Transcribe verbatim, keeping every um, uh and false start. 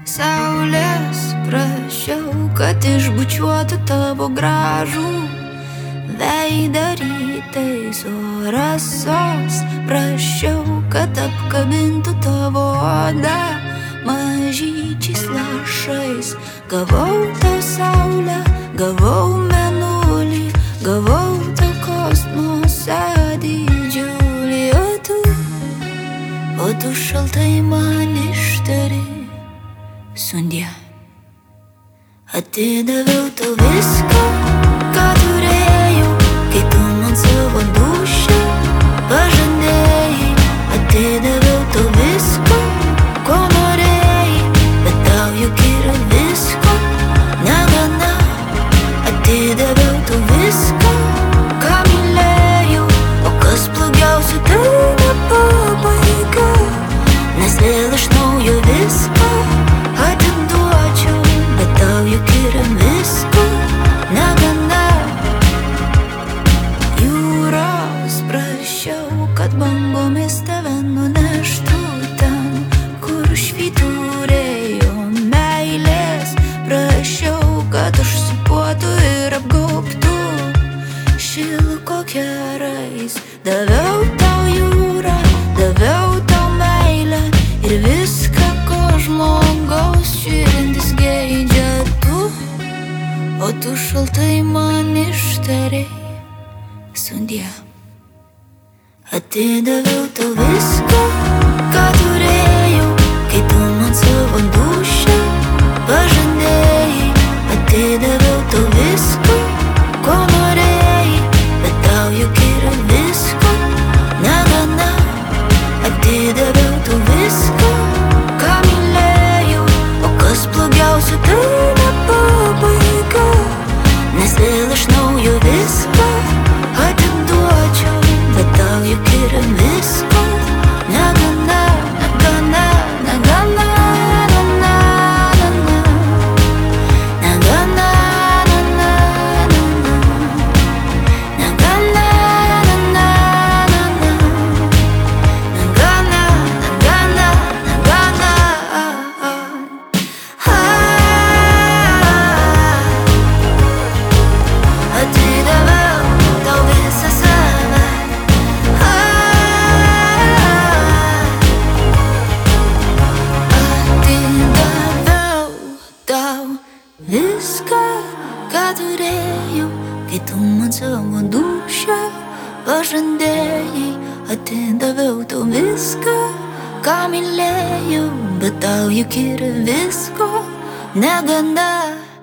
Saulės prašiau, kad išbučiuotų tavo gražų veidą rytais, o rasos prašiau, kad apkabintų tavo odą mažyčiais lašais. Gavau tau saulę, gavau mėnulį, gavau tau kosmosą didžiulį, o tu, o tu šaltai man ištari sundie. Atidaviau tau viską, ką turėjau, kai tu man savo dūšią pažadėjai. Atidaviau tau viską, ko norėjai, bet tau juk yra visko negana. Atidaviau tau viską, ką mylėjau, o kas blogiausia, tai ne pabaiga, nes vėl iš naujo viską atiduočiau, bet tau juk yra visko negana. Jūros prašiau, kad bangomis tave nuneštų ten, kur švyturėjo meilės. Prašiau, kad užsupuotų ir apgaubtų šilko kerais. Daviau tau jūrą, daviau tau meilę ir viską, ko žmogaus širdis geidžia. Tu, o tu šaltai man ištarei sundie. Atidaviau tau viską, ką turėjau, kai tu man savo dūšią pažadėjai. Atidaviau tau viską, ko norėjai, bet tau juk yra visko negana. Atidaviau tau viską, ką mylėjau, o kas blogiausia, tai ne pabaiga, nes vėl iš naujo viską atiduočiau, bet tau juk yra visko negana, negana, negana, negana, negana, negana, negana, negana, negana. Atidaviau tau visą save. Atidaviau tau viską, ką turėjau, kai tu man savo dūšią pažadėjai. Atidaviau tau viską, ką mylėjau, bet tau juk yra visko negana.